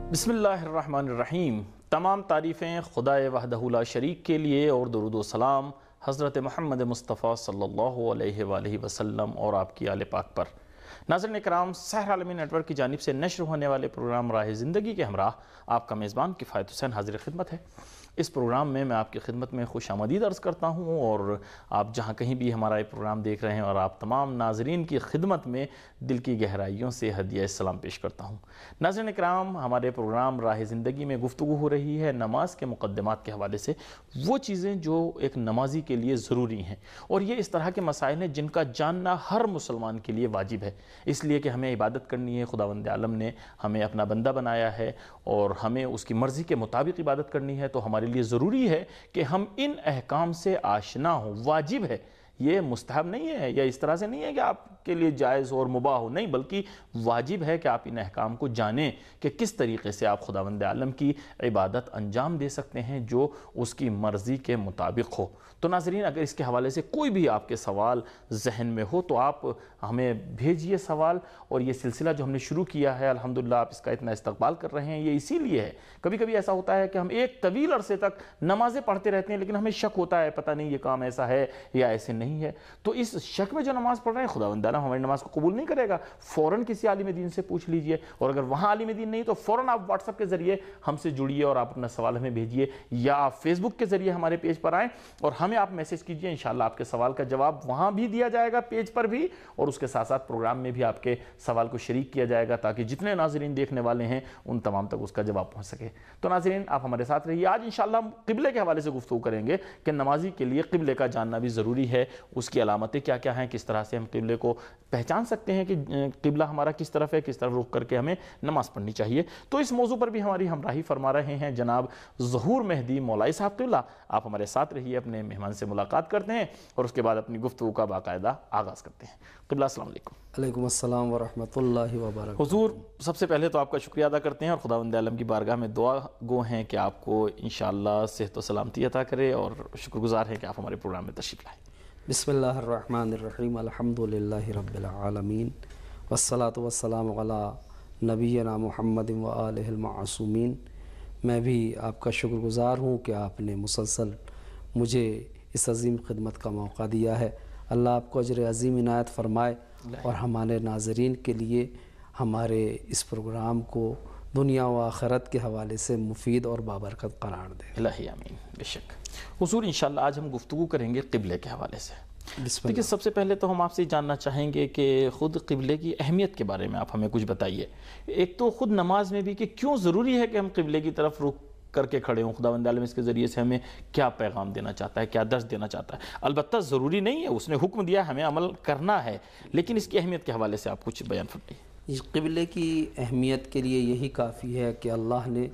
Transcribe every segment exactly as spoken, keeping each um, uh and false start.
بسم اللہ الرحمن الرحیم۔ تمام تعریفیں خدا وحدہ لا شریک کے لیے اور درود و سلام حضرت محمد مصطفیٰ صلی اللہ علیہ وآلہ وسلم اور آپ کی آل پاک پر۔ ناظرین اکرام، سحر عالمی نیٹ ورک کی جانب سے نشر ہونے والے پروگرام راہ زندگی کے ہمراہ آپ کا میزبان کفایت حسین حاضر خدمت ہے۔ اس پروگرام میں میں آپ کی خدمت میں خوش آمدید عرض کرتا ہوں، اور آپ جہاں کہیں بھی ہمارا یہ پروگرام دیکھ رہے ہیں، اور آپ تمام ناظرین کی خدمت میں دل کی گہرائیوں سے ہدیہ سلام پیش کرتا ہوں۔ ناظرین اکرام، ہمارے پروگرام راہ زندگی میں گفتگو ہو رہی ہے نماز کے مقدمات کے حوالے سے، وہ چیزیں جو ایک نمازی کے لیے ضروری ہیں، اور یہ اس طرح کے مسائل ہیں جن کا جاننا ہر مسلمان کے لیے واجب ہے، اس لیے کہ ہمیں عبادت کرنی ہے۔ خداوند عالم نے ہمیں اپنا بندہ بنایا ہے اور ہمیں اس کی مرضی کے مطابق عبادت کرنی ہے، تو ہمارے لیے ضروری ہے کہ ہم ان احکام سے آشنا ہوں۔ واجب ہے، یہ مستحب نہیں ہے، یا اس طرح سے نہیں ہے کہ آپ کے لیے جائز اور مباح ہو، نہیں، بلکہ واجب ہے کہ آپ ان احکام کو جانیں کہ کس طریقے سے آپ خداوند عالم کی عبادت انجام دے سکتے ہیں جو اس کی مرضی کے مطابق ہو۔ تو ناظرین، اگر اس کے حوالے سے کوئی بھی آپ کے سوال ذہن میں ہو تو آپ ہمیں بھیجئے سوال، اور یہ سلسلہ جو ہم نے شروع کیا ہے الحمدللہ آپ اس کا اتنا استقبال کر رہے ہیں، یہ اسی لیے ہے۔ کبھی کبھی ایسا ہوتا ہے کہ ہم ایک طویل عرصے تک نمازیں پڑھتے رہتے ہیں، لیکن ہمیں شک ہوتا ہے پتہ نہیں یہ کام ایسا ہے یا ایسے نہیں ہے، تو اس شک میں جو نماز پڑھ رہے ہیں خداوند عالم ہماری نماز کو قبول نہیں کرے گا۔ فوراً کسی عالم دین سے پوچھ لیجئے، اور اگر وہاں عالم دین نہیں تو فوراً آپ واٹس ایپ کے ذریعے ہم سے جڑیے اور آپ اپنا سوال ہمیں بھیجیے، یا آپ فیس بک کے ذریعے ہمارے پیج پر آئیں اور ہمیں آپ میسج کیجئے، انشاءاللہ آپ کے سوال کا جواب وہاں بھی دیا جائے گا پیج پر بھی، اور اس کے ساتھ ساتھ پروگرام میں بھی آپ کے سوال کو شریک کیا جائے گا تاکہ جتنے ناظرین دیکھنے والے ہیں ان تمام تک اس کا جواب پہنچ سکے۔ تو ناظرین، آپ ہمارے ساتھ رہیے۔ آج انشاءاللہ ہم قبلے کے حوالے سے گفتگو کریں گے کہ نمازی کے لیے قبلے کا جاننا بھی ضروری ہے، اس کی علامتیں کیا کیا ہیں، کس طرح سے ہم قبلے کو پہچان سکتے ہیں کہ قبلہ ہمارا کس طرف ہے، کس طرف رخ کر کے ہمیں نماز پڑھنی چاہیے۔ تو اس موضوع پر بھی ہماری ہمراہی فرما رہے ہیں جناب ظہور مہدی مولائی صاحب قبلہ۔ آپ ہمارے ساتھ رہیے، اپنے مہمان سے ملاقات کرتے ہیں اور اس کے بعد اپنی گفتگو کا باقاعدہ آغاز کرتے ہیں۔ قبلہ السلام علیکم۔ علیکم السلام ورحمۃ اللہ وبرکاتہ۔ حضور، سب سے پہلے تو آپ کا شکریہ ادا کرتے ہیں اور خداوند عالم کی بارگاہ میں دعا گو ہیں کہ آپ کو انشاءاللہ صحت و سلامتی عطا کرے، اور شکر گزار ہیں کہ آپ ہمارے پروگرام میں تشریف لائیں۔ بسم اللہ الرحمن الرحیم، الحمد للہ رب العالمین، والصلاة والسلام علی نبینا محمد وآلہ المعصومین۔ میں بھی آپ کا شکر گزار ہوں کہ آپ نے مسلسل مجھے اس عظیم خدمت کا موقع دیا ہے۔ اللہ آپ کو اجر عظیم عنایت فرمائے، اور ہمارے ناظرین کے لیے ہمارے اس پروگرام کو دنیا و آخرت کے حوالے سے مفید اور بابرکت قرار دے۔ الہی آمین۔ بے شک حضور، انشاءاللہ آج ہم گفتگو کریں گے قبلے کے حوالے سے۔ دیکھیے، سب سے پہلے تو ہم آپ سے جاننا چاہیں گے کہ خود قبلے کی اہمیت کے بارے میں آپ ہمیں کچھ بتائیے۔ ایک تو خود نماز میں بھی کہ کیوں ضروری ہے کہ ہم قبلے کی طرف رخ کر کے کھڑے ہوں، خداوند عالم اس کے ذریعے سے ہمیں کیا پیغام دینا چاہتا ہے، کیا درس دینا چاہتا ہے۔ البتہ ضروری نہیں ہے، اس نے حکم دیا، ہمیں عمل کرنا ہے، لیکن اس کی اہمیت کے حوالے سے آپ کچھ بیان فرمائیے۔ اس قبلے کی اہمیت کے لیے یہی کافی ہے کہ اللہ نے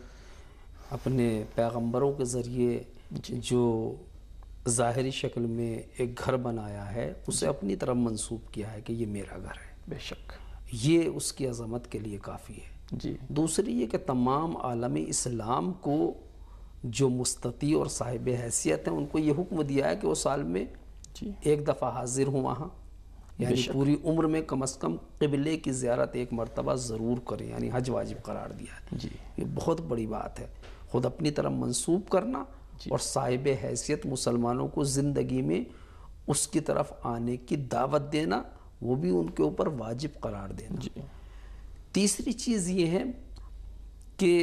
اپنے پیغمبروں کے ذریعے جو ظاہری شکل میں ایک گھر بنایا ہے اسے اپنی طرف منسوب کیا ہے کہ یہ میرا گھر ہے۔ بے شک یہ اس کی عظمت کے لیے کافی ہے۔ جی۔ دوسری یہ کہ تمام عالم اسلام کو جو مستطیع اور صاحب حیثیت ہیں ان کو یہ حکم دیا ہے کہ وہ سال میں جی ایک دفعہ حاضر ہوں وہاں، یعنی پوری عمر میں کم از کم قبلے کی زیارت ایک مرتبہ ضرور کریں، یعنی حج واجب قرار دیا ہے۔ جی، یہ بہت بڑی بات ہے، خود اپنی طرف منسوب کرنا اور صاحب حیثیت مسلمانوں کو زندگی میں اس کی طرف آنے کی دعوت دینا، وہ بھی ان کے اوپر واجب قرار دینا۔ جی۔ تیسری چیز یہ ہے کہ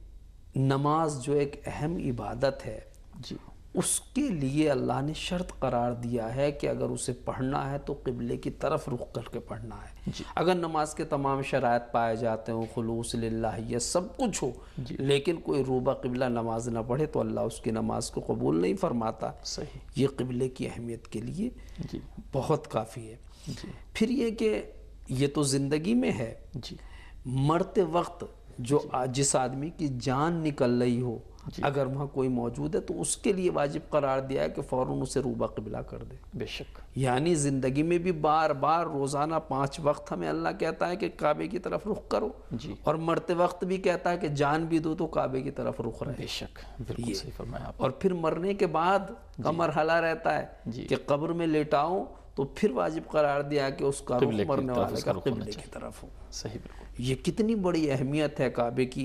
نماز جو ایک اہم عبادت ہے، جی، اس کے لیے اللہ نے شرط قرار دیا ہے کہ اگر اسے پڑھنا ہے تو قبلے کی طرف رخ کر کے پڑھنا ہے۔ جی۔ اگر نماز کے تمام شرائط پائے جاتے ہوں، خلوص للہ، یہ سب کچھ ہو، لیکن کوئی روبہ قبلہ نماز نہ پڑھے تو اللہ اس کی نماز کو قبول نہیں فرماتا۔ صحیح۔ یہ قبلے کی اہمیت کے لیے جی، بہت کافی ہے۔ جی، پھر یہ کہ یہ تو زندگی میں ہے، جی، مرتے وقت جو جس آدمی کی جان نکل رہی ہو، اگر وہاں کوئی موجود ہے تو اس کے لیے واجب قرار دیا ہے کہ فوراً اسے روبہ قبلہ کر دے۔ بے شک۔ یعنی زندگی میں بھی بار بار روزانہ پانچ وقت ہمیں اللہ کہتا ہے کہ کعبے کی طرف رخ کرو، جی، اور مرتے وقت بھی کہتا ہے کہ جان بھی دو تو کعبے کی طرف رخ رہے۔ بے شک، بالکل صحیح فرمایا آپ۔ اور پھر مرنے کے بعد کا مرحلہ رہتا ہے کہ قبر میں لیٹاؤں تو پھر واجب قرار دیا کہ اس کا رخ مرنے والے کا قبلے کی طرف ہو۔ صحیح، بالکل۔ یہ کتنی بڑی اہمیت ہے کعبے کی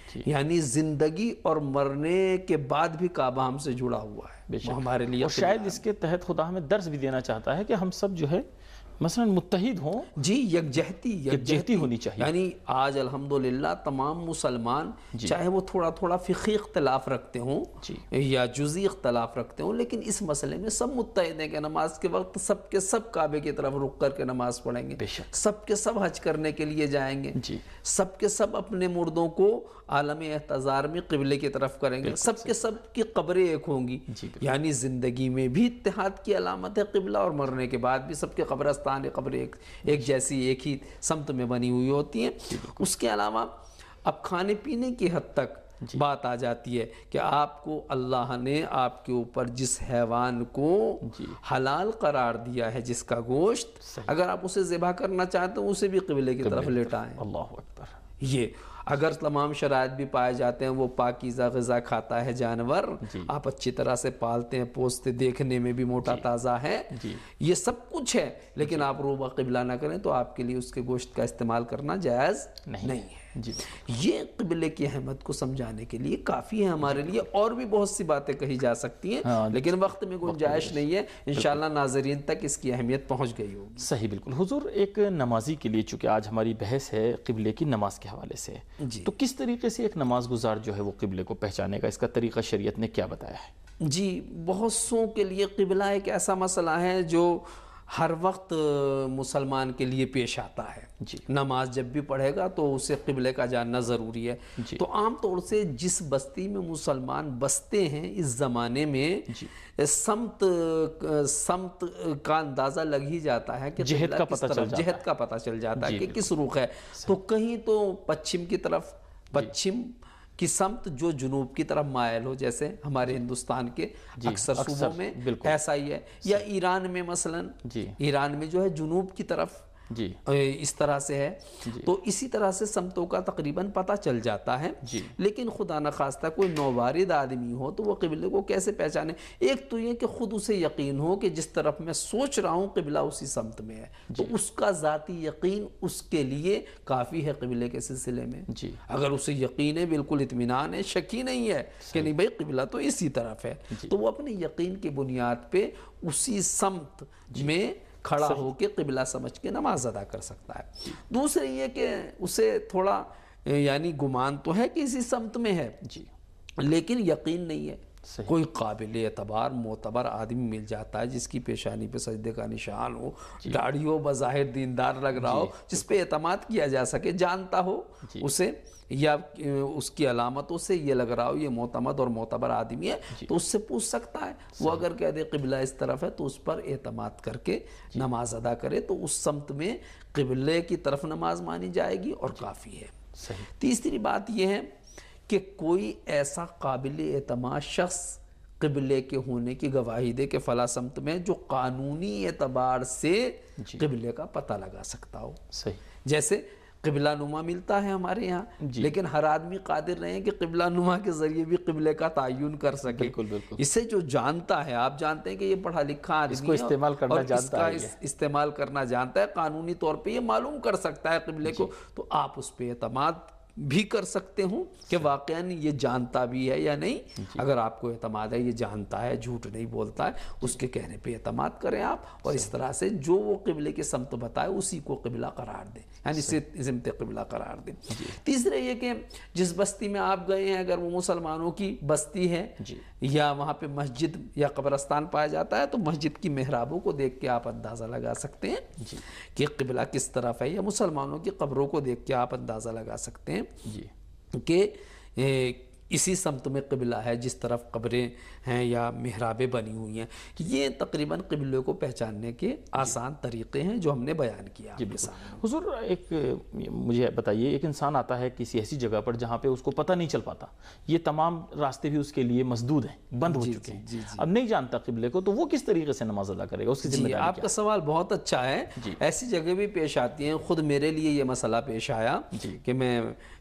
یعنی زندگی اور مرنے کے بعد بھی کعبہ ہم سے جڑا ہوا ہے، وہ ہمارے لیے اور شاید اس کے تحت خدا ہمیں درس بھی دینا چاہتا ہے کہ ہم سب جو ہے مثلا متحد ہوں، جی یکجہتی یکجہتی ہونی چاہیے۔ یعنی آج الحمدللہ تمام مسلمان چاہے وہ تھوڑا تھوڑا فقہی اختلاف رکھتے ہوں یا جزئی اختلاف رکھتے ہوں، لیکن اس مسئلے میں سب متحد ہیں کہ نماز کے وقت سب کے سب کعبے کی طرف رخ کر کے نماز پڑھیں گے، سب کے سب حج کرنے کے لیے جائیں گے، سب کے سب اپنے مردوں کو عالم احتضار میں قبلے کی طرف کریں گے، سب کے سب کی قبریں ایک ہوں گی۔ یعنی زندگی میں بھی اتحاد کی علامت ہے قبلہ، اور مرنے کے بعد بھی سب کے قبرستان قبریں ایک ایک جیسی ایک ہی سمت میں بنی ہوئی ہوتی ہیں۔ اس کے علاوہ اب کھانے پینے کی حد تک بات آ جاتی ہے کہ آپ کو اللہ نے آپ کے اوپر جس حیوان کو حلال قرار دیا ہے، جس کا گوشت، اگر آپ اسے ذبح کرنا چاہتے ہیں اسے بھی قبلے کی طرف لٹائیں۔ اللہ اکبر۔ یہ اگر تمام شرائط بھی پائے جاتے ہیں، وہ پاکیزہ غذا کھاتا ہے جانور، آپ اچھی طرح سے پالتے ہیں پوستے، دیکھنے میں بھی موٹا تازہ ہے، یہ سب کچھ ہے، لیکن آپ روبہ قبلہ نہ کریں تو آپ کے لیے اس کے گوشت کا استعمال کرنا جائز نہیں ہے۔ یہ قبلے کی اہمیت کو سمجھانے کے لیے کافی ہے ہمارے لیے، اور بھی بہت سی باتیں کہی جا سکتی ہیں، لیکن وقت میں گنجائش نہیں ہے، انشاءاللہ ناظرین تک اس کی اہمیت پہنچ گئی ہوگی۔ صحیح، بالکل حضور۔ ایک نمازی کے لیے، چونکہ آج ہماری بحث ہے قبلے کی نماز کے حوالے سے، تو کس طریقے سے ایک نماز گزار جو ہے وہ قبلے کو پہچانے کا، اس کا طریقہ شریعت نے کیا بتایا ہے؟ جی، بہت سو کے لیے قبلہ ایک ایسا مسئلہ ہے جو ہر وقت مسلمان کے لیے پیش آتا ہے۔ جی۔ نماز جب بھی پڑھے گا تو اسے قبلے کا جاننا ضروری ہے۔ جی۔ تو عام طور سے جس بستی میں مسلمان بستے ہیں اس زمانے میں سمت سمت کا اندازہ لگ ہی جاتا ہے کہ جہت کا پتہ چل جاتا ہے، جہت کا پتہ چل جاتا ہے کہ کس رخ ہے۔ تو کہیں تو پچھم کی طرف، پچھم کی سمت جو جنوب کی طرف مائل ہو، جیسے ہمارے ہندوستان کے اکثر صوبوں میں ایسا ہی ہے، یا ایران میں مثلا ایران میں جو ہے جنوب کی طرف جی اس طرح سے ہے، تو اسی طرح سے سمتوں کا تقریباً پتہ چل جاتا ہے۔ لیکن خدا نخواستہ کوئی نوبارد آدمی ہو تو وہ قبلے کو کیسے پہچانے؟ ایک تو یہ کہ خود اسے یقین ہو کہ جس طرف میں سوچ رہا ہوں قبلہ اسی سمت میں ہے، تو اس کا ذاتی یقین اس کے لیے کافی ہے قبلے کے سلسلے میں۔ اگر اسے یقین ہے، بالکل اطمینان ہے، شک ہی نہیں ہے کہ نہیں بھائی قبلہ تو اسی طرف ہے، تو وہ اپنے یقین کی بنیاد پہ اسی سمت میں کھڑا ہو کے قبلہ سمجھ کے نماز ادا کر سکتا ہے۔ دوسرے یہ کہ اسے تھوڑا یعنی گمان تو ہے کہ اسی سمت میں ہے، لیکن یقین نہیں ہے۔ کوئی قابل اعتبار معتبر آدمی مل جاتا ہے جس کی پیشانی پہ سجدے کا نشان ہو، داڑھی ہو، بظاہر دیندار لگ رہا ہو، جس پہ اعتماد کیا جا سکے، جانتا ہو اسے یا اس کی علامتوں سے یہ لگ رہا ہو یہ معتمد اور معتبر آدمی ہے، تو اس سے پوچھ سکتا ہے۔ وہ اگر کہہ دے قبلہ اس طرف ہے تو اس پر اعتماد کر کے نماز ادا کرے، تو اس سمت میں قبلے کی طرف نماز مانی جائے گی اور کافی ہے۔ تیسری بات یہ ہے کہ کوئی ایسا قابل اعتماد شخص قبلے کے ہونے کی گواہی دے کہ فلاں سمت میں، جو قانونی اعتبار سے قبلے کا پتہ لگا سکتا ہو۔ جیسے قبلہ نما ملتا ہے ہمارے یہاں، لیکن ہر آدمی قادر نہیں ہے کہ قبلہ نما کے ذریعے بھی قبلے کا تعین کر سکے۔ اسے جو جانتا ہے، آپ جانتے ہیں کہ یہ پڑھا لکھا آدمی ہے، اس کو استعمال کرنا جانتا ہے، استعمال کرنا جانتا ہے، قانونی طور پہ یہ معلوم کر سکتا ہے قبلے کو، تو آپ اس پہ اعتماد بھی کر سکتے ہوں کہ واقعاً یہ جانتا بھی ہے یا نہیں۔ اگر آپ کو اعتماد ہے یہ جانتا ہے، جھوٹ نہیں بولتا ہے، اس کے کہنے پہ اعتماد کریں آپ، اور اس طرح سے جو وہ قبلے کی سمت بتائے اسی کو قبلہ قرار دیں، یعنی سمت قبلہ قرار دیں۔ تیسرے یہ کہ جس بستی میں آپ گئے ہیں، اگر وہ مسلمانوں کی بستی ہے یا وہاں پہ مسجد یا قبرستان پایا جاتا ہے، تو مسجد کی محرابوں کو دیکھ کے آپ اندازہ لگا سکتے ہیں کہ قبلہ کس طرف ہے، یا مسلمانوں کی قبروں کو دیکھ کے آپ اندازہ لگا سکتے ہیں کہ اسی سمت میں قبلہ ہے جس طرف قبریں ہیں یا محرابیں بنی ہوئی ہیں۔ یہ تقریباً قبلے کو پہچاننے کے آسان طریقے ہیں جو ہم نے بیان کیا۔ حضور ایک مجھے بتائیے، ایک انسان آتا ہے کسی ایسی جگہ پر جہاں پہ اس کو پتہ نہیں چل پاتا، یہ تمام راستے بھی اس کے لیے مسدود ہیں، بند ہو چکے ہیں، اب نہیں جانتا قبلے کو، تو وہ کس طریقے سے نماز ادا کرے گا؟ اس کی ذمہ داری؟ آپ کا سوال بہت اچھا ہے۔ ایسی جگہ بھی پیش آتی ہیں، خود میرے لیے یہ مسئلہ پیش آیا کہ میں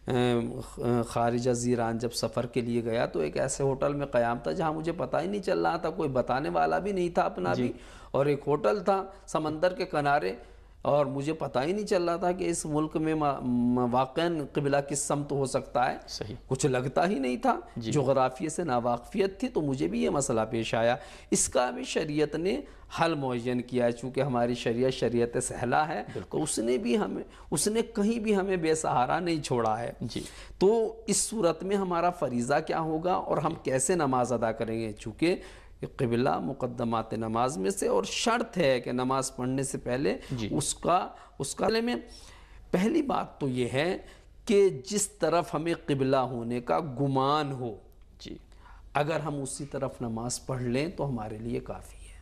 خارج از ایران جب سفر کے لیے گیا تو ایک ایسے ہوٹل میں قیام تھا جہاں مجھے پتہ ہی نہیں چل رہا تھا، کوئی بتانے والا بھی نہیں تھا اپنا بھی، اور ایک ہوٹل تھا سمندر کے کنارے، اور مجھے پتہ ہی نہیں چل رہا تھا کہ اس ملک میں واقعاً قبلہ کس سمت ہو سکتا ہے، صحیح، کچھ لگتا ہی نہیں تھا، جغرافیے سے ناواقفیت تھی، تو مجھے بھی یہ مسئلہ پیش آیا۔ اس کا بھی شریعت نے حل معین کیا ہے، چونکہ ہماری شریعت شریعت سہلا ہے، تو اس نے بھی ہمیں اس نے کہیں بھی ہمیں بے سہارا نہیں چھوڑا ہے۔ جی، تو اس صورت میں ہمارا فریضہ کیا ہوگا اور ہم کیسے نماز ادا کریں گے؟ چونکہ قبلہ مقدمات نماز میں سے اور شرط ہے کہ نماز پڑھنے سے پہلے جی، اس کا اس کا میں پہلی بات تو یہ ہے کہ جس طرف ہمیں قبلہ ہونے کا گمان ہو، جی، اگر ہم اسی طرف نماز پڑھ لیں تو ہمارے لیے کافی ہے۔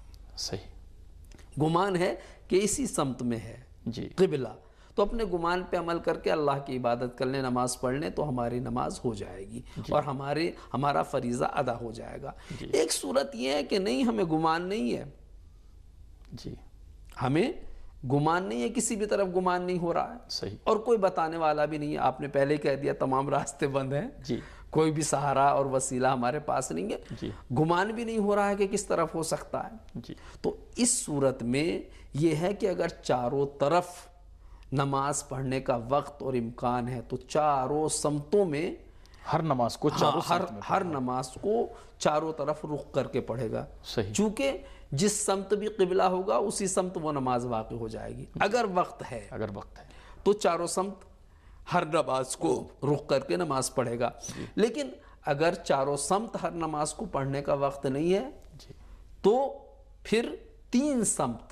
صحیح، گمان ہے کہ اسی سمت میں ہے جی، قبلہ، تو اپنے گمان پہ عمل کر کے اللہ کی عبادت کر لیں، نماز پڑھ لیں، تو ہماری نماز ہو جائے گی اور ہمارے ہمارا فریضہ ادا ہو جائے گا۔ ایک صورت یہ ہے کہ نہیں، ہمیں گمان نہیں ہے، جی، ہمیں گمان نہیں ہے، کسی بھی طرف گمان نہیں ہو رہا ہے، صحیح، اور کوئی بتانے والا بھی نہیں ہے، آپ نے پہلے کہہ دیا تمام راستے بند ہیں، جی، کوئی بھی سہارا اور وسیلہ ہمارے پاس نہیں ہے، جی، گمان بھی نہیں ہو رہا ہے کہ کس طرف ہو سکتا ہے۔ جی، تو اس صورت میں یہ ہے کہ اگر چاروں طرف نماز پڑھنے کا وقت اور امکان ہے تو چاروں سمتوں میں ہر نماز کو چاروں ہر سمت میں ہر نماز کو چاروں طرف رخ کر کے پڑھے گا، صحیح، چونکہ جس سمت بھی قبلہ ہوگا اسی سمت وہ نماز واقع ہو جائے گی۔ اگر وقت ہے اگر وقت ہے تو چاروں سمت ہر نماز کو رخ کر کے نماز پڑھے گا، لیکن اگر چاروں سمت ہر نماز کو پڑھنے کا وقت نہیں ہے جی، تو پھر تین سمت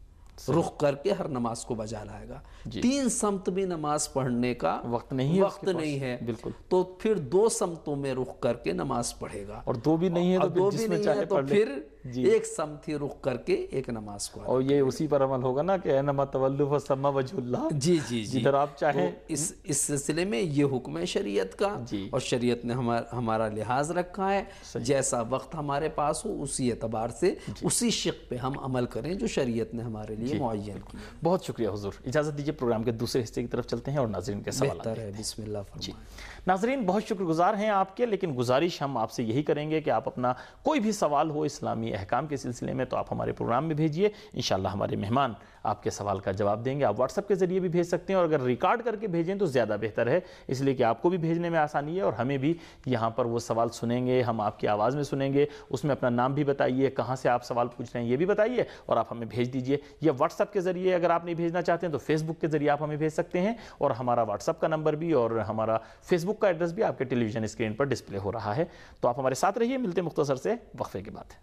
رخ کر کے ہر نماز کو بجا لائے گا۔ تین سمت بھی نماز پڑھنے کا وقت نہیں ہے، وقت نہیں ہے، بالکل، تو پھر دو سمتوں میں رخ کر کے نماز پڑھے گا، اور دو بھی نہیں ہے تو دو پھر بھی جس میں نہیں چاہے ہے تو پڑھ لے، پھر ایک سمت ہی رخ کر کے ایک نماز کو۔ اور یہ اسی پر عمل ہوگا نا کہ اینما تولوا فثم وجہ اللہ، جی جی جی، جدھر آپ چاہیں۔ اس اس سلسلے میں یہ حکم ہے شریعت کا، اور شریعت نے ہمارا لحاظ رکھا ہے، جیسا وقت ہمارے پاس ہو اسی اعتبار سے اسی شق پہ ہم عمل کریں جو شریعت نے ہمارے لیے معین کی۔ بہت شکریہ حضور، اجازت دیجیے پروگرام کے دوسرے حصے کی طرف چلتے ہیں اور ناظرین کے سوالات بہتر ہے، بسم اللہ فرمائیں۔ ناظرین بہت شکر گزار ہیں آپ کے، لیکن گزارش ہم آپ سے یہی کریں گے کہ آپ اپنا کوئی بھی سوال ہو اسلامی احکام کے سلسلے میں تو آپ ہمارے پروگرام میں بھیجیے، انشاءاللہ ہمارے مہمان آپ کے سوال کا جواب دیں گے۔ آپ واٹس ایپ کے ذریعے بھی بھیج سکتے ہیں، اور اگر ریکارڈ کر کے بھیجیں تو زیادہ بہتر ہے، اس لیے کہ آپ کو بھی بھیجنے میں آسانی ہے اور ہمیں بھی یہاں پر وہ سوال سنیں گے، ہم آپ کی آواز میں سنیں گے، اس میں اپنا نام بھی بتائیے، کہاں سے آپ سوال پوچھ رہے ہیں یہ بھی بتائیے، اور آپ ہمیں بھیج دیجیے، یا واٹس ایپ کے ذریعے اگر آپ نہیں بھیجنا چاہتے ہیں تو فیس بک کے ذریعے آپ ہمیں بھیج سکتے ہیں، اور ہمارا واٹس ایپ کا نمبر بھی اور ہمارا فیس بک کا ایڈریس بھی آپ کے ٹیلی ویژن اسکرین پر ڈسپلے ہو رہا ہے۔ تو آپ ہمارے ساتھ رہیے، ملتے ہیں مختصر سے وقفے کے بعد۔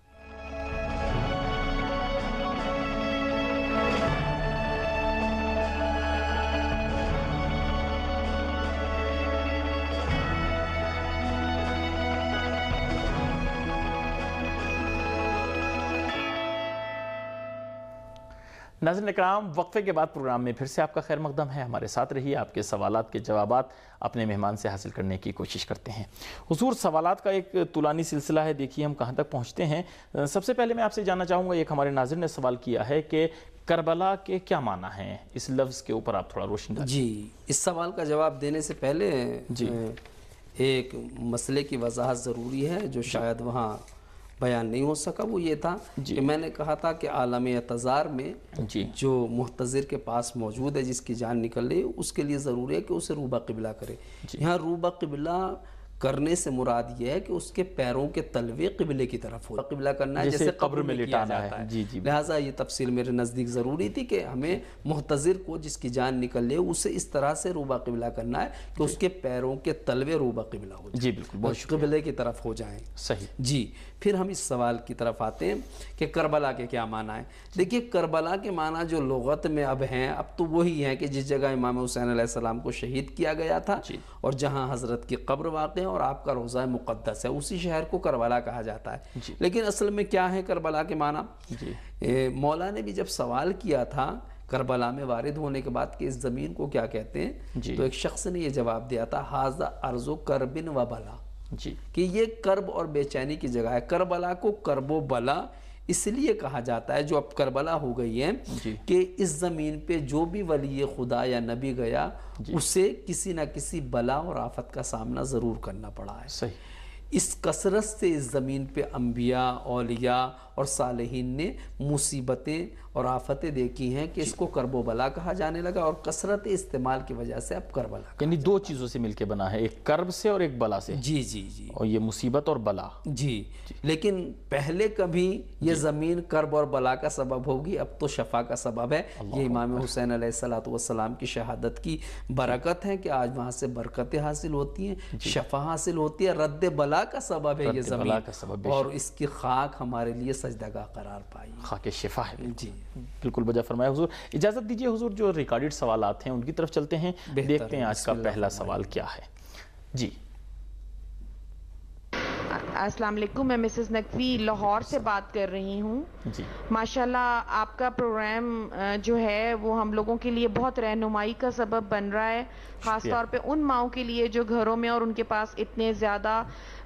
ناظرین اکرام، وقفے کے بعد پروگرام میں پھر سے آپ کا خیر مقدم ہے، ہمارے ساتھ رہیے، آپ کے سوالات کے جوابات اپنے مہمان سے حاصل کرنے کی کوشش کرتے ہیں۔ حضور، سوالات کا ایک طولانی سلسلہ ہے، دیکھیے ہم کہاں تک پہنچتے ہیں۔ سب سے پہلے میں آپ سے جاننا چاہوں گا، ایک ہمارے ناظر نے سوال کیا ہے کہ کربلا کے کیا معنی ہیں، اس لفظ کے اوپر آپ تھوڑا روشنی ڈالیں۔ جی، اس سوال کا جواب دینے سے پہلے جی ایک مسئلے کی وضاحت ضروری ہے جو شاید وہاں بیان نہیں ہو سکا، وہ یہ تھا کہ میں نے کہا تھا کہ عالم اعتذار میں جی جو محتضر کے پاس موجود ہے، جس کی جان نکل رہی ہے، اس کے لیے ضروری ہے کہ اسے روبہ قبلہ کرے۔ یہاں روبہ قبلہ کرنے سے مراد یہ ہے کہ اس کے پیروں کے تلوے قبلے کی طرف ہو، قبلہ کرنا ہے جیسے قبر میں کیا جاتا ہے۔ جی جی لہٰذا یہ تفصیل میرے نزدیک ضروری تھی کہ ہمیں محتضر کو جس کی جان نکل لے اسے اس طرح سے روبہ قبلہ کرنا ہے کہ اس کے پیروں کے تلوے روبہ قبلہ ہو جائیں، جی بالکل، بہت شکریہ، قبلے کی طرف ہو جائیں۔ صحیح۔ جی، پھر ہم اس سوال کی طرف آتے ہیں کہ کربلا کے کیا معنی ہیں۔ دیکھیے، کربلا کے معنی جو لغت میں اب ہیں، اب تو وہی ہیں کہ جس جگہ امام حسین علیہ السلام کو شہید کیا گیا تھا اور جہاں حضرت کی قبر واقع ہے اور آپ کا روضہ مقدس ہے، اسی شہر کو کربلا کہا جاتا ہے۔ لیکن اصل میں کیا ہے کربلا کے معنی؟ مولا نے بھی جب سوال کیا تھا کربلا میں وارد ہونے کے بعد کہ اس زمین کو کیا کہتے ہیں، تو ایک شخص نے یہ جواب دیا تھا، ھذا ارض کرب و بلا، جی کہ یہ کرب اور بے چینی کی جگہ ہے۔ کربلا کو کرب و بلا اس لیے کہا جاتا ہے، جو اب کربلا ہو گئی ہے، کہ اس زمین پہ جو بھی ولی خدا یا نبی گیا اسے کسی نہ کسی بلا اور آفت کا سامنا ضرور کرنا پڑا ہے۔ صحیح۔ اس کثرت سے اس زمین پہ انبیاء، اولیاء اور صالحین نے مصیبتیں اور آفتیں دیکھی ہیں کہ اس کو کرب و بلا کہا جانے لگا، اور کثرت استعمال کی وجہ سے اب کربلا، یعنی دو چیزوں سے مل کے بنا ہے، ایک کرب سے اور ایک بلا سے۔ جی جی جی اور یہ مصیبت اور بلا۔ جی لیکن پہلے کبھی یہ زمین کرب اور بلا کا سبب ہوگی، اب تو شفا کا سبب ہے۔ یہ امام حسین علیہ الصلوۃ والسلام کی شہادت کی برکت ہے کہ آج وہاں سے برکتیں حاصل ہوتی ہیں، شفا حاصل ہوتی ہے، رد بلا کا سبب ہے یہ زمین، اور اس کی خاک ہمارے لیے سجدگاہ قرار پائی، خاک شفا ہے۔ جی بالکل بجا فرمایا حضور۔ اجازت دیجئے حضور، جو ریکارڈڈ سوالات ہیں ان کی طرف چلتے ہیں، دیکھتے ہیں آج کا پہلا سوال کیا ہے۔ جی السلام علیکم، میں مسز نقوی لاہور سے بات کر رہی ہوں۔ جی ماشاءاللہ آپ کا پروگرام جو ہے وہ ہم لوگوں کے لیے بہت رہنمائی کا سبب بن رہا ہے، خاص طور پہ ان ماؤں کے لیے جو گھروں میں اور ان کے پاس اتنے زیادہ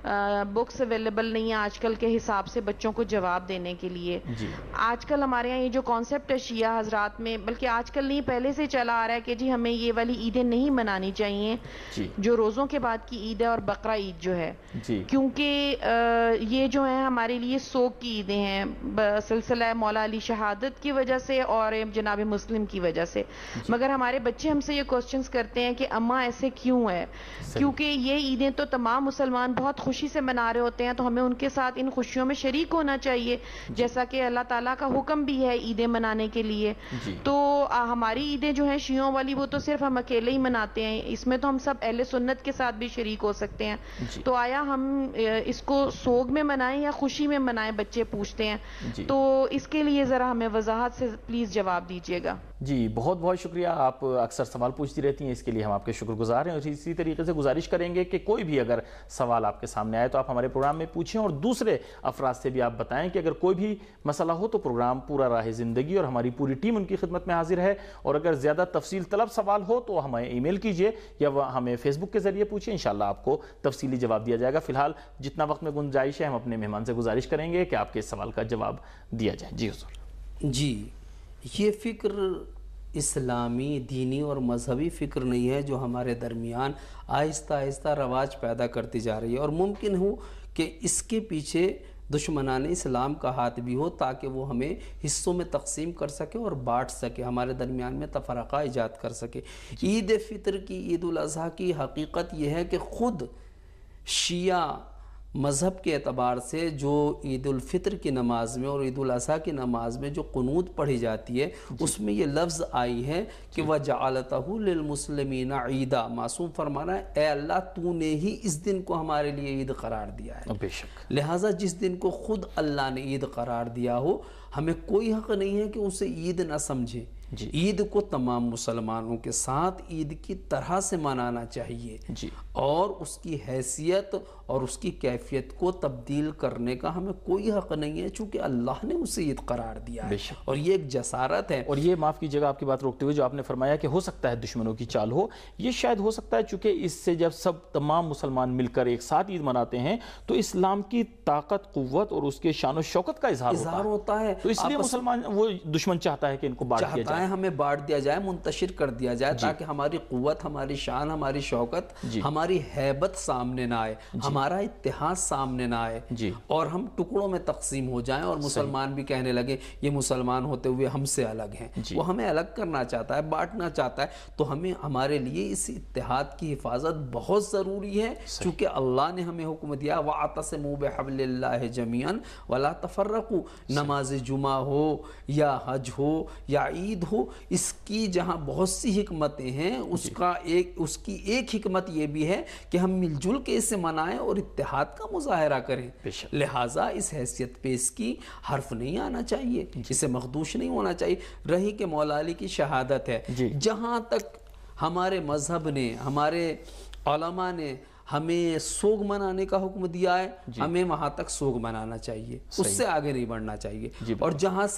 بکس اویلیبل نہیں ہیں آج کل کے حساب سے بچوں کو جواب دینے کے لیے۔ جی آج کل ہمارے یہاں یہ جو کانسیپٹ ہے شیعہ حضرات میں، بلکہ آج کل نہیں پہلے سے چلا آ رہا ہے کہ جی ہمیں یہ والی عیدیں نہیں منانی چاہیے جی جو روزوں کے بعد کی عید ہے اور بقرہ عید جو ہے، جی کیونکہ یہ جو ہیں ہمارے لیے سوگ کی عیدیں ہیں سلسلہ مولا علی شہادت کی وجہ سے اور جناب مسلم کی وجہ سے۔ مگر ہمارے بچے ہم سے یہ کوسچنز کرتے ہیں کہ اماں ایسے کیوں ہے؟ کیونکہ یہ عیدیں تو تمام مسلمان بہت خوشی سے منا رہے ہوتے ہیں، تو ہمیں ان کے ساتھ ان خوشیوں میں شریک ہونا چاہیے، جیسا کہ اللہ تعالیٰ کا حکم بھی ہے عیدیں منانے کے لیے۔ تو ہماری عیدیں جو ہیں شیعوں والی وہ تو صرف ہم اکیلے ہی مناتے ہیں، اس میں تو ہم سب اہل سنت کے ساتھ بھی شریک ہو سکتے ہیں۔ تو آیا ہم اس کو سوگ میں منائیں یا خوشی میں منائیں؟ بچے پوچھتے ہیں، تو اس کے لیے ذرا ہمیں وضاحت سے پلیز جواب دیجیے گا۔ جی بہت بہت شکریہ، آپ اکثر سوال پوچھتی رہتی ہیں، اس کے لیے ہم آپ کے شکر گزار ہیں، اور اسی طریقے سے گزارش کریں گے کہ کوئی بھی اگر سوال آپ کے سامنے آئے تو آپ ہمارے پروگرام میں پوچھیں، اور دوسرے افراد سے بھی آپ بتائیں کہ اگر کوئی بھی مسئلہ ہو تو پروگرام پورا راہ زندگی اور ہماری پوری ٹیم ان کی خدمت میں حاضر ہے، اور اگر زیادہ تفصیل طلب سوال ہو تو ہمیں ای میل کیجئے یا ہمیں فیس بک کے ذریعے پوچھیں، انشاءاللہ آپ کو تفصیلی جواب دیا جائے گا۔ فی الحال جتنا وقت میں گنجائش ہے ہم اپنے مہمان سے گزارش کریں گے کہ آپ کے اس سوال کا جواب دیا جائے۔ جی حضور۔ جی یہ فکر اسلامی، دینی اور مذہبی فکر نہیں ہے جو ہمارے درمیان آہستہ آہستہ رواج پیدا کرتی جا رہی ہے، اور ممکن ہو کہ اس کے پیچھے دشمنان اسلام کا ہاتھ بھی ہو تاکہ وہ ہمیں حصوں میں تقسیم کر سکے اور بانٹ سکے، ہمارے درمیان میں تفرقہ ایجاد کر سکے۔ عید فطر کی، عید الاضحیٰ کی حقیقت یہ ہے کہ خود شیعہ مذہب کے اعتبار سے جو عید الفطر کی نماز میں اور عید الاضحیٰ کی نماز میں جو قنوت پڑھی جاتی ہے اس میں یہ لفظ آئی ہے کہ وَجَعَلْتَهُ لِلْمُسْلِمِينَ عِيدًا، معصوم فرمانا ہے اے اللہ تو نے ہی اس دن کو ہمارے لیے عید قرار دیا ہے، بے شک لہٰذا جس دن کو خود اللہ نے عید قرار دیا ہو ہمیں کوئی حق نہیں ہے کہ اسے عید نہ سمجھیں۔ جی عید کو تمام مسلمانوں کے ساتھ عید کی طرح سے منانا چاہیے، جی اور اس کی حیثیت اور اس کی کیفیت کو تبدیل کرنے کا ہمیں کوئی حق نہیں ہے، چونکہ اللہ نے اسے عید قرار دیا ہے، اور یہ ایک جسارت ہے۔ اور یہ معاف کیجیے گا آپ کی بات روکتے ہوئے جو آپ نے فرمایا کہ ہو سکتا ہے دشمنوں کی چال ہو، یہ شاید ہو سکتا ہے چونکہ اس سے جب سب تمام مسلمان مل کر ایک ساتھ عید مناتے ہیں تو اسلام کی طاقت، قوت اور اس کے شان و شوکت کا اظہار ہوتا ہے، تو اس لیے مسلمان وہ دشمن چاہتا ہے کہ ان کو بانٹ دیا جائے، ہمیں بانٹ دیا جائے، منتشر کر دیا جائے، تاکہ ہماری قوت، ہماری شان، ہماری شوکت، ہماری ہیبت سامنے نہ آئے، ہمارا اتحاد سامنے نہ آئے، اور ہم ٹکڑوں میں تقسیم ہو جائیں اور مسلمان بھی کہنے لگے یہ مسلمان ہوتے ہوئے ہم سے الگ ہیں۔ وہ ہمیں الگ کرنا چاہتا ہے، بانٹنا چاہتا ہے، تو ہمیں ہمارے لیے اس اتحاد کی حفاظت بہت ضروری ہے، چونکہ اللہ نے ہمیں حکم دیا وَاعْتَصِمُوا بِحَبْلِ اللَّهِ جَمِيعًا وَلَا تَفَرَّقُوا۔ نماز جمعہ ہو یا حج ہو یا عید ہو، اس کی جہاں بہت سی حکمتیں ہیں، اس کا ایک اس کی ایک حکمت یہ بھی ہے کہ ہم مل جل کے اسے منائیں اور اتحاد کا مظاہرہ کریں، لہٰذا اس حیثیت پہ اس کی حرف نہیں آنا چاہیے، اسے مخدوش نہیں ہونا چاہیے۔ رہی کہ مولا علی کی شہادت ہے، جہاں تک ہمارے مذہب نے، ہمارے علماء نے ہمیں سوگ منانے کا حکم دیا ہے، ہمیں وہاں تک سوگ منانا چاہیے، اس سے آگے نہیں بڑھنا چاہیے، اور جہاں سے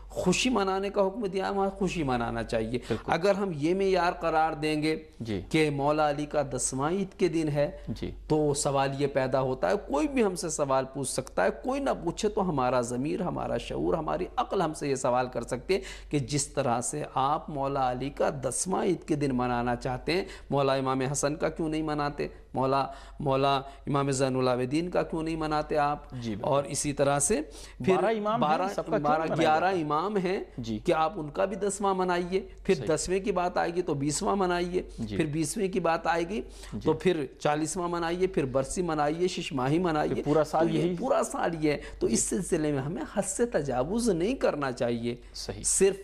خوشی منانے کا حکم دیا ہے وہاں خوشی منانا چاہیے. اگر ہم یہ معیار قرار دیں گے جی کہ مولا علی کا دسواں عید کے دن ہے جی تو سوال یہ پیدا ہوتا ہے, کوئی بھی ہم سے سوال پوچھ سکتا ہے, کوئی نہ پوچھے تو ہمارا ضمیر, ہمارا شعور, ہماری عقل ہم سے یہ سوال کر سکتے ہیں کہ جس طرح سے آپ مولا علی کا دسواں عید کے دن منانا چاہتے ہیں, مولا امام حسن کا کیوں نہیں مناتے, مولا مولا امام زین العابدین کا کیوں نہیں مناتے آپ, جی اور اسی طرح سے پھر بارہ امام ہیں, بارہ سب کا کیوں بارہ منایا گیارہ امام ہیں جی کہ آپ ان کا بھی دسواں منائیے, پھر دسویں کی بات آئے گی تو بیسواں منائیے, پھر بیسویں کی بات آئے گی تو پھر چالیسواں منائیے, پھر برسی منائیے, شش ماہی منائیے, پورا سال یہی پورا سال یہ ہے. تو اس سلسلے میں ہمیں حد سے تجاوز نہیں کرنا چاہیے. صحیح. صرف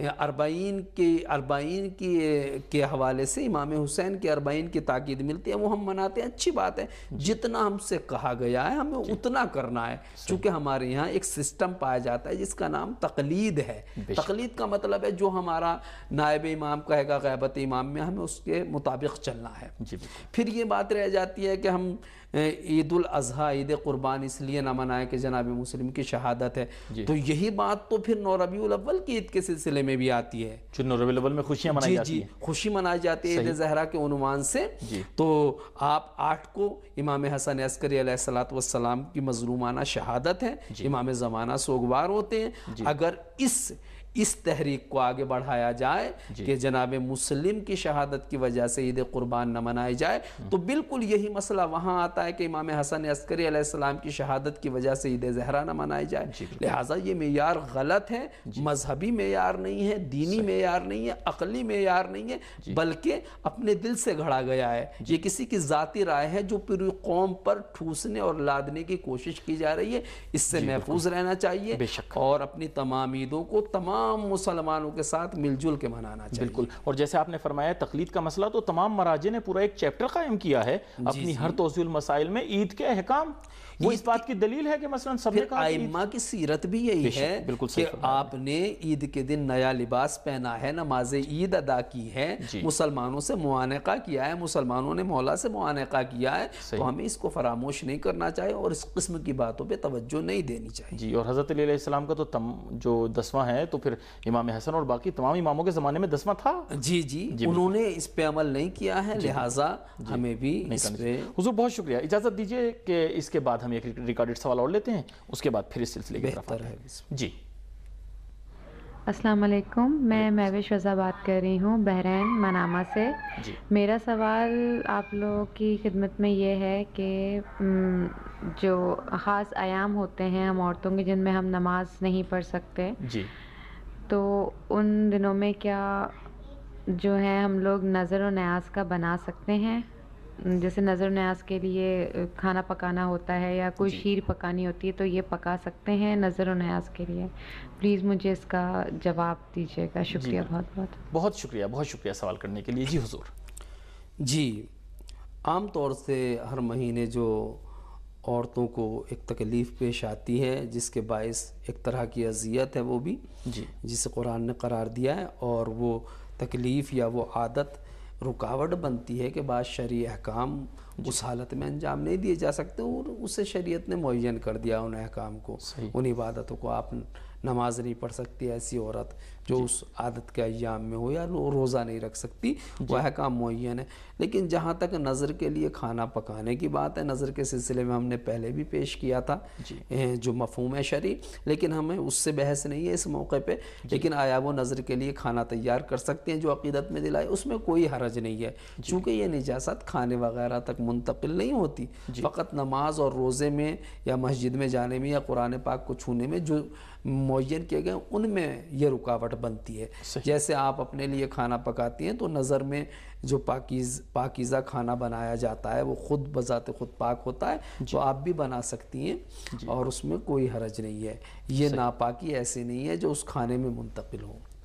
اربعین کے اربعین کی کے حوالے سے امام حسین کے اربعین کی تاکید ملتی ہے, وہ ہم مناتے ہیں, اچھی بات ہے. جتنا ہم سے کہا گیا ہے ہمیں اتنا کرنا ہے, چونکہ ہمارے یہاں ایک سسٹم پایا جاتا ہے جس کا نام تقلید ہے. تقلید کا مطلب ہے جو ہمارا نائب امام کہے گا غیبت امام میں, ہمیں اس کے مطابق چلنا ہے. پھر یہ بات رہ جاتی ہے کہ ہم عید الاضحیٰ عید قربان اس لیے نہ منائیں کہ جناب مسلم کی شہادت ہے, تو یہی بات تو پھر نو ربیع الاول کی عید کے سلسلے میں بھی آتی ہے. جو نو ربیع الاول میں خوشیاں منائی جاتی ہیں, خوشی منائی جاتی ہے عید زہرا کے عنوان سے. تو آپ آٹھ کو امام حسن عسکری علیہ الصلوۃ والسلام کی مظلومانہ شہادت ہے, امام زمانہ سوگوار ہوتے ہیں. اگر اس اس تحریک کو آگے بڑھایا جائے کہ جناب مسلم کی شہادت کی وجہ سے عید قربان نہ منائی جائے, تو بالکل یہی مسئلہ وہاں آتا ہے کہ امام حسن عسکری علیہ السلام کی شہادت کی وجہ سے عید زہرا نہ منائی جائے. لہٰذا یہ معیار غلط ہے, مذہبی معیار نہیں ہے, دینی معیار نہیں ہے, عقلی معیار نہیں ہے, بلکہ اپنے دل سے گھڑا گیا ہے. یہ کسی کی ذاتی رائے ہے جو پوری قوم پر ٹھوسنے اور لادنے کی کوشش کی جا رہی ہے. اس سے محفوظ رہنا چاہیے اور اپنی تمام عیدوں کو تمام مسلمانوں کے ساتھ مل جل کے منانا چاہیے. بالکل. اور جیسے آپ نے فرمایا تقلید کا مسئلہ, تو تمام مراجع نے پورا ایک چیپٹر قائم کیا ہے اپنی ہر توضیح المسائل میں عید کے احکام. وہ اس بات کی دلیل ہے کہ مثلا سب نے کہا ائمہ کی سیرت بھی یہی ہے کہ آپ نے عید کے دن نیا لباس پہنا ہے, نماز عید ادا کی ہے, مسلمانوں سے معانقہ کیا ہے, مسلمانوں نے مولا سے معانقہ کیا ہے, تو ہمیں اس کو فراموش نہیں کرنا چاہیے اور اس قسم کی باتوں پہ توجہ نہیں دینی چاہیے. جی. اور حضرت علی علیہ السلام کا تو جو دسواں ہے تو پھر امام حسن اور باقی تمام اماموں کے زمانے میں دسواں تھا. جی جی انہوں نے اس پہ عمل نہیں کیا ہے, لہٰذا ہمیں بھی اس پہ. حضور بہت شکریہ. اجازت دیجئے کہ اس کے بعد ہم ایک ریکارڈڈ سوال اور لیتے ہیں, اس کے بعد پھر اس سلسلے کی طرف آتے ہیں. جی. السلام علیکم, میں مہوش رضا بات کر رہی ہوں بحرین منامہ سے. جی. میرا سوال آپ لوگوں کی خدمت میں یہ ہے کہ جو خاص ایام ہوتے ہیں ہم عورتوں کے جن میں ہم نماز نہیں پڑھ سکتے, جی, تو ان دنوں میں کیا جو ہے ہم لوگ نظر و نیاز کا بنا سکتے ہیں؟ جیسے نظر و نیاز کے لیے کھانا پکانا ہوتا ہے یا کوئی شیر پکانی ہوتی ہے, تو یہ پکا سکتے ہیں نظر و نیاز کے لیے؟ پلیز مجھے اس کا جواب دیجیے گا. شکریہ. بہت بہت بہت شکریہ بہت شکریہ سوال کرنے کے لیے. جی حضور. جی, عام طور سے ہر مہینے جو عورتوں کو ایک تکلیف پیش آتی ہے جس کے باعث ایک طرح کی اذیت ہے, وہ بھی جی جسے قرآن نے قرار دیا ہے, اور وہ تکلیف یا وہ عادت رکاوٹ بنتی ہے کہ بعض شرعی احکام اس حالت میں انجام نہیں دیے جا سکتے, اور اسے شریعت نے معین کر دیا ان احکام کو, ان عبادتوں کو. آپ نماز نہیں پڑھ سکتی ایسی عورت جو اس عادت کے ایام میں ہو, یا روزہ نہیں رکھ سکتی, وہ احکام معین ہے. لیکن جہاں تک نظر کے لیے کھانا پکانے کی بات ہے, نظر کے سلسلے میں ہم نے پہلے بھی پیش کیا تھا جو مفہوم ہے شرعی, لیکن ہمیں اس سے بحث نہیں ہے اس موقع پہ. لیکن آیا وہ نظر کے لیے کھانا تیار کر سکتے ہیں جو عقیدت میں دلائے, اس میں کوئی حرج نہیں ہے, چونکہ یہ نجاست کھانے وغیرہ تک منتقل نہیں ہوتی. فقط نماز اور روزے میں یا مسجد میں جانے میں یا قرآن پاک کو چھونے میں جو معین کیے گئے ان میں یہ رکاوٹ بنتی ہے. جیسے آپ اپنے لیے کھانا پکاتی ہیں تو نظر میں جو پاکیز پاکیزہ کھانا بنایا جاتا ہے وہ خود بذات خود پاک ہوتا ہے, تو آپ بھی بنا سکتی ہیں اور اس میں کوئی حرج نہیں ہے. یہ ناپاکی ایسی نہیں ہے جو اس کھانے میں منتقل ہو.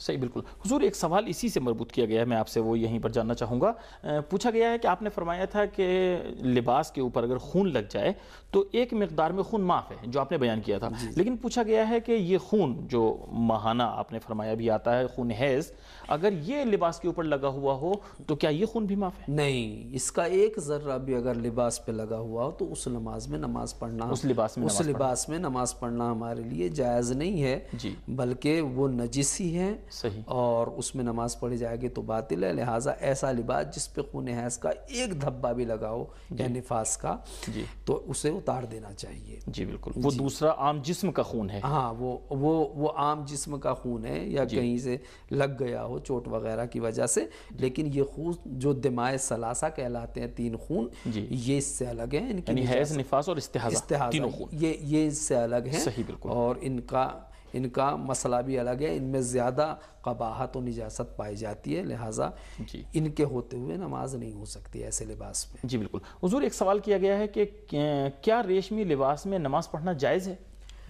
صحیح، بالکل حضور. ایک سوال اسی سے مربوط کیا گیا ہے، میں آپ سے وہ یہیں پر جاننا چاہوں گا. پوچھا گیا ہے کہ آپ نے فرمایا تھا کہ لباس کے اوپر اگر خون لگ جائے تو ایک مقدار میں خون معاف ہے، جو آپ نے بیان کیا تھا. لیکن پوچھا گیا ہے کہ یہ خون جو ماہانہ آپ نے فرمایا بھی آتا ہے، خون حیض، اگر یہ لباس کے اوپر لگا ہوا ہو تو کیا یہ خون بھی معاف ہے؟ نہیں، اس کا ایک ذرہ بھی اگر لباس پہ لگا ہوا ہو تو اس نماز میں نماز پڑھنا اس لباس میں اس لباس میں نماز پڑھنا ہمارے لیے جائز نہیں ہے. جی، بلکہ وہ نجس ہی ہے. صحیح. اور اس میں نماز پڑھی جائے گی تو باطل ہے. لہٰذا ایسا لباس جس پہ خون حیض کا ایک دھبا بھی لگا ہو یا نفاس کا، جی، تو اسے اتار دینا چاہیے. جی بالکل. وہ دوسرا عام جسم کا خون ہے. ہاں، وہ وہ وہ عام جسم کا خون ہے یا کہیں سے لگ گیا ہو چوٹ وغیرہ کی وجہ سے. لیکن یہ خون جو دماء ثلاثہ کہلاتے ہیں، تین خون، یہ اس سے الگ ہیں. ان کی یعنی حیض، نفاس اور استحاضہ، تینوں خون یہ یہ اس سے الگ ہیں. صحیح، بالکل. اور ان کا ان کا مسئلہ بھی الگ ہے. ان میں زیادہ قباحت و نجاست پائی جاتی ہے. لہٰذا جی، ان کے ہوتے ہوئے نماز نہیں ہو سکتی ایسے لباس میں. جی بالکل. حضور ایک سوال کیا گیا ہے کہ کیا ریشمی لباس میں نماز پڑھنا جائز ہے؟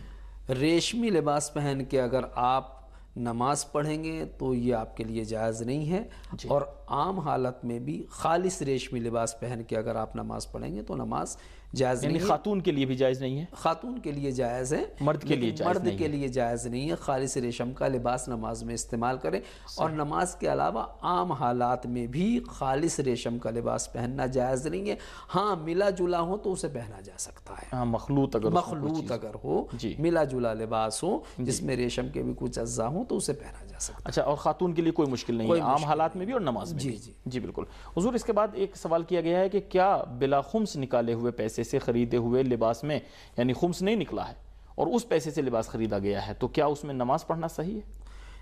ریشمی لباس پہن کے اگر آپ نماز پڑھیں گے تو یہ آپ کے لیے جائز نہیں ہے. اور عام حالت میں بھی خالص ریشمی لباس پہن کے اگر آپ نماز پڑھیں گے تو نماز جائز یعنی نہیں ہے. خاتون کے لیے بھی جائز نہیں ہے؟ خاتون کے لیے جائز ہے، مرد کے لیے جائز مرد نہیں کے ہے. لیے جائز نہیں ہے. خالص ریشم کا لباس نماز میں استعمال کریں. اور نماز کے علاوہ عام حالات میں بھی خالص ریشم کا لباس پہننا جائز نہیں ہے. ہاں، ملا جلا ہو تو اسے پہنا جا سکتا ہے. ہاں، مخلوط اگر مخلوط اگر ہو، جی، ملا جلا لباس ہو جس میں ریشم کے بھی کچھ اجزاء ہوں تو اسے پہنا جا سکتا ہے. اچھا. اور خاتون کے لیے کوئی مشکل نہیں ہے عام حالات میں بھی اور نماز میں جی بھی. جی جی بالکل. حضور اس کے بعد ایک سوال کیا گیا ہے کہ کیا بلا خمس نکالے ہوئے پیسے سے خریدے ہوئے لباس میں، یعنی خمس نہیں نکلا ہے اور اس پیسے سے لباس خریدا گیا ہے، تو کیا اس میں نماز پڑھنا صحیح ہے؟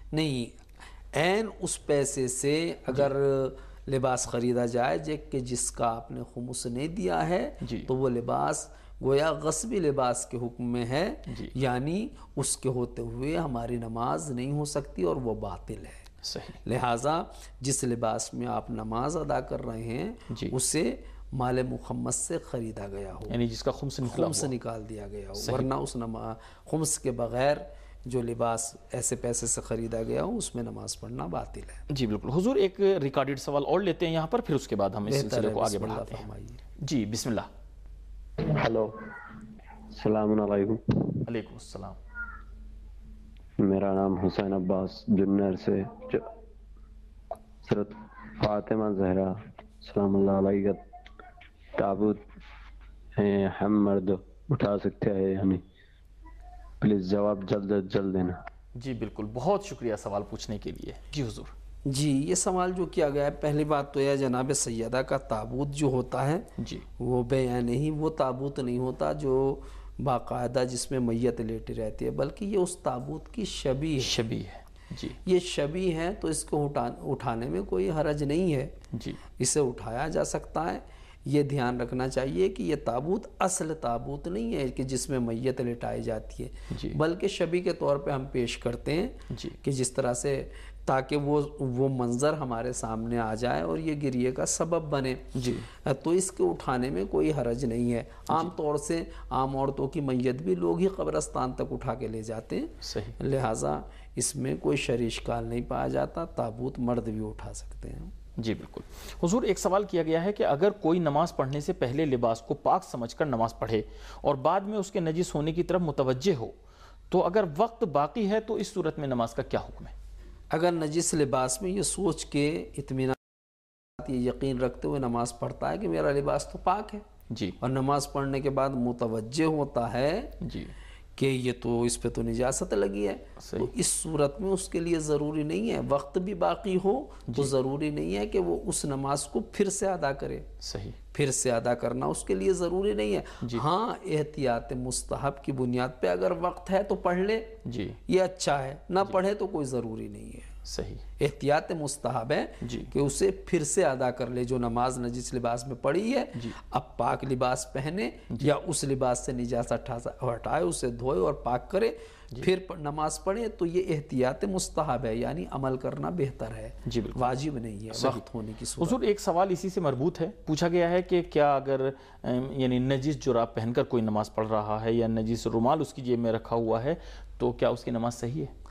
نہیں، عین اس پیسے سے اگر لباس خریدا جائے کہ جس کا آپ نے خمس نہیں دیا ہے تو وہ لباس گویا غصبی لباس کے حکم میں ہے. یعنی اس کے ہوتے ہوئے ہماری نماز نہیں ہو سکتی اور وہ باطل ہے. صحیح. لہٰذا جس لباس میں آپ نماز ادا کر رہے ہیں اسے مال مخمس سے خریدا گیا ہو، یعنی جس کا خمس نکلا خمس نکال دیا گیا ہو. ورنہ اس نماز خمس کے بغیر جو لباس ایسے پیسے سے خریدا گیا ہو اس میں نماز پڑھنا باطل ہے. جی بالکل. حضور ایک ریکارڈڈ سوال اور لیتے ہیں یہاں پر، پھر اس کے بعد ہم اس سلسلے کو آگے بڑھاتے ہیں. جی بسم اللہ. ہلو، السلام علیکم. علیکم السلام. میرا نام حسین عباس جنر سے. حضرت فاطمہ زہرا سلام اللہ علیہ تابوت ہم مرد اٹھا سکتے ہیں یعنی؟ پلیز جواب جلد از جلد دینا. جی بالکل. بہت شکریہ سوال پوچھنے کے لیے. جی حضور. جی، یہ سوال جو کیا گیا ہے، پہلی بات تو یہ جناب سیدہ کا تابوت جو ہوتا ہے جی وہ بے نہیں، وہ تابوت نہیں ہوتا جو باقاعدہ جس میں میت لیٹی رہتی ہے، بلکہ یہ اس تابوت کی شبیہ شبیہ ہے. جی یہ شبیہ ہے تو اس کو اٹھانے میں کوئی حرج نہیں ہے. جی اسے اٹھایا جا سکتا ہے. یہ دھیان رکھنا چاہیے کہ یہ تابوت اصل تابوت نہیں ہے کہ جس میں میت لٹائی جاتی ہے، بلکہ شبیہ کے طور پہ ہم پیش کرتے ہیں کہ جس طرح سے تاکہ وہ وہ منظر ہمارے سامنے آ جائے اور یہ گریے کا سبب بنے. جی تو اس کے اٹھانے میں کوئی حرج نہیں ہے. عام طور سے عام عورتوں کی میت بھی لوگ ہی قبرستان تک اٹھا کے لے جاتے ہیں. صحیح. لہٰذا اس میں کوئی شرعی اشکال نہیں پایا جاتا. تابوت مرد بھی اٹھا سکتے ہیں. جی بالکل. حضور ایک سوال کیا گیا ہے کہ اگر کوئی نماز پڑھنے سے پہلے لباس کو پاک سمجھ کر نماز پڑھے اور بعد میں اس کے نجس ہونے کی طرف متوجہ ہو تو اگر وقت باقی ہے تو اس صورت میں نماز کا کیا حکم ہے؟ اگر نجس لباس میں یہ سوچ کے اطمینان یہ یقین رکھتے ہوئے نماز پڑھتا ہے کہ میرا لباس تو پاک ہے، جی اور نماز پڑھنے کے بعد متوجہ ہوتا ہے جی کہ یہ تو اس پہ تو نجاست لگی ہے، تو اس صورت میں اس کے لیے ضروری نہیں ہے، وقت بھی باقی ہو تو ضروری نہیں ہے کہ وہ اس نماز کو پھر سے ادا کرے. صحیح. پھر سے ادا کرنا اس کے لیے ضروری نہیں ہے. ہاں، احتیاط مستحب کی بنیاد پہ اگر وقت ہے تو پڑھ لے، جی یہ اچھا ہے. نہ پڑھے تو کوئی ضروری نہیں ہے. صحیح. احتیاط مستحب ہے کہ اسے پھر سے ادا کر لے. جو نماز نجس لباس میں پڑھی ہے اب پاک لباس پہنے یا اس لباس سے نجاست ہٹائے، اسے دھوئے اور پاک کرے، پھر نماز پڑھے. تو یہ احتیاط مستحب ہے، یعنی عمل کرنا بہتر ہے، واجب نہیں ہے وقت ہونے کی صورت. حضور ایک سوال اسی سے مربوط ہے. پوچھا گیا ہے کہ کیا اگر یعنی نجس جراب پہن کر کوئی نماز پڑھ رہا ہے یا نجس رومال اس کی جیب میں رکھا ہوا ہے تو کیا اس کی نماز صحیح ہے؟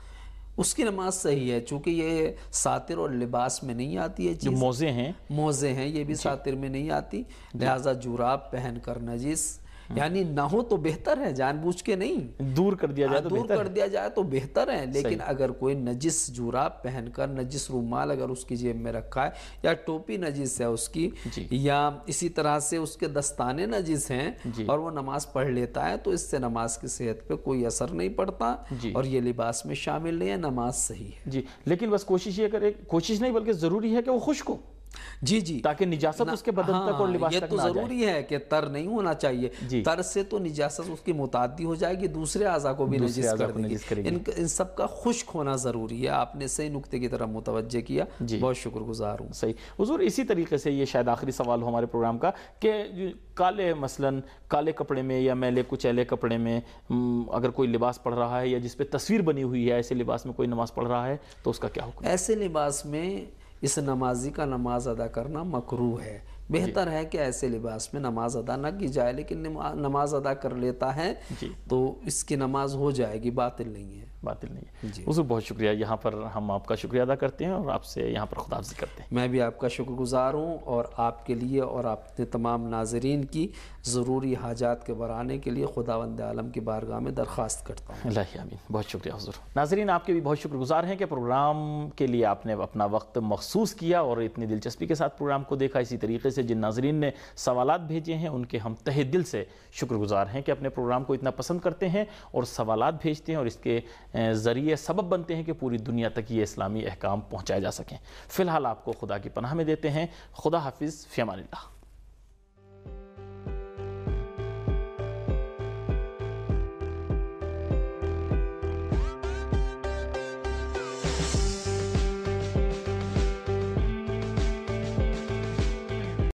اس کی نماز صحیح ہے، چونکہ یہ ساتر اور لباس میں نہیں آتی ہے جو چیز، موزے ہیں موزے ہیں یہ بھی ساتر میں نہیں آتی، لہٰذا جراب پہن کر نجس یعنی نہ ہو تو بہتر ہے، جان بوجھ کے نہیں، دور کر دیا جائے تو دور بہتر کر ہے۔ دیا جائے تو بہتر ہے، لیکن اگر کوئی نجس جراب پہن کر، نجس رومال اگر اس کی جیب میں رکھا ہے، یا ٹوپی نجس ہے اس کی، جی۔ یا اسی طرح سے اس کے دستانے نجس ہیں جی۔ اور وہ نماز پڑھ لیتا ہے، تو اس سے نماز کی صحت پہ کوئی اثر نہیں پڑتا، جی۔ اور یہ لباس میں شامل نہیں ہے، نماز صحیح ہے۔ جی، لیکن بس کوشش یہ کرے، کوشش نہیں بلکہ ضروری ہے کہ وہ خشک ہو، جی جی، تاکہ نجاست اس کے بدن تک اور لباس یہ تک تو نہ آ جائے۔ ضروری ہے کہ تر نہیں ہونا چاہیے، جی۔ تر سے تو نجاست اس کی متعدی ہو جائے گی، دوسرے اعضاء کو بھی دوسرے نجس اعضاء کر کو دے گی، نجس کرے گی۔ ان ان سب کا خشک ہونا ضروری ہے۔ آپ نے صحیح نقطے کی طرف متوجہ کیا، جی۔ بہت شکر گزار ہوں۔ صحیح حضور، اسی طریقے سے یہ شاید آخری سوال ہو ہمارے پروگرام کا کہ کالے مثلاً کالے کپڑے میں یا میلے کچیلے کپڑے میں اگر کوئی لباس پڑھ رہا ہے یا جس پہ تصویر بنی ہوئی ہے، ایسے لباس میں کوئی نماز پڑھ رہا ہے تو اس کا کیا حکم ہے؟ ایسے لباس میں اس نمازی کا نماز ادا کرنا مکروہ ہے، بہتر ہے کہ ایسے لباس میں نماز ادا نہ کی جائے، لیکن نماز ادا کر لیتا ہے تو اس کی نماز ہو جائے گی، باطل نہیں ہے، باطل نہیں ہے۔ جی۔ حضور بہت شکریہ، یہاں پر ہم آپ کا شکریہ ادا کرتے ہیں اور آپ سے یہاں پر خداحافظی کرتے ہیں۔ میں بھی آپ کا شکر گزار ہوں، اور آپ کے لیے اور آپ کے تمام ناظرین کی ضروری حاجات کے برانے کے لیے خداوند عالم کی بارگاہ میں درخواست کرتا ہوں۔ اللہ آمین، بہت شکریہ حضور۔ ناظرین، آپ کے بھی بہت شکر گزار ہیں کہ پروگرام کے لیے آپ نے اپنا وقت مخصوص کیا اور اتنی دلچسپی کے ساتھ پروگرام کو دیکھا۔ اسی طریقے سے جن ناظرین نے سوالات بھیجے ہیں ان کے ہم تہہ دل سے شکر گزار ہیں کہ اپنے پروگرام کو اتنا پسند کرتے ہیں اور سوالات بھیجتے ہیں اور اس کے ذریعے سبب بنتے ہیں کہ پوری دنیا تک یہ اسلامی احکام پہنچائے جا سکیں۔ فی الحال آپ کو خدا کی پناہ میں دیتے ہیں۔ خدا حافظ، فی امان اللہ۔